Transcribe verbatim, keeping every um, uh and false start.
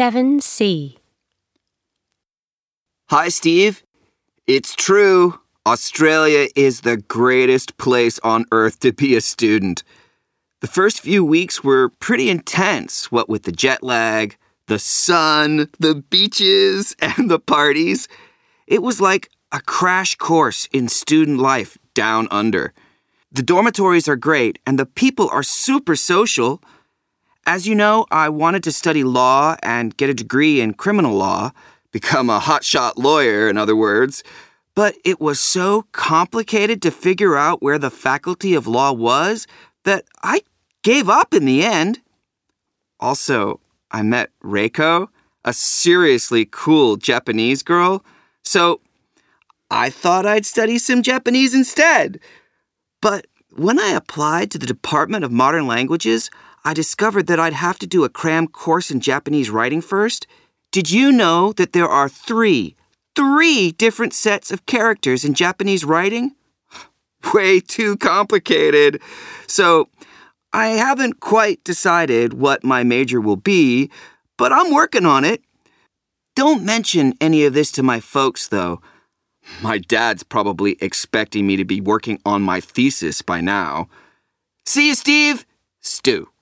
seven C. Hi, Steve. It's true. Australia is the greatest place on earth to be a student. The first few weeks were pretty intense, what with the jet lag, the sun, the beaches, and the parties. It was like a crash course in student life down under. The dormitories are great, and the people are super social. As you know, I wanted to study law and get a degree in criminal law, become a hotshot lawyer, in other words. But it was so complicated to figure out where the faculty of law was that I gave up in the end. Also, I met Reiko, a seriously cool Japanese girl. So I thought I'd study some Japanese instead. But when I applied to the Department of Modern Languages, I discovered that I'd have to do a cram course in Japanese writing first. Did you know that there are three, three different sets of characters in Japanese writing? Way too complicated. So I haven't quite decided what my major will be, but I'm working on it. Don't mention any of this to my folks, though. My dad's probably expecting me to be working on my thesis by now. See you, Steve. Stu.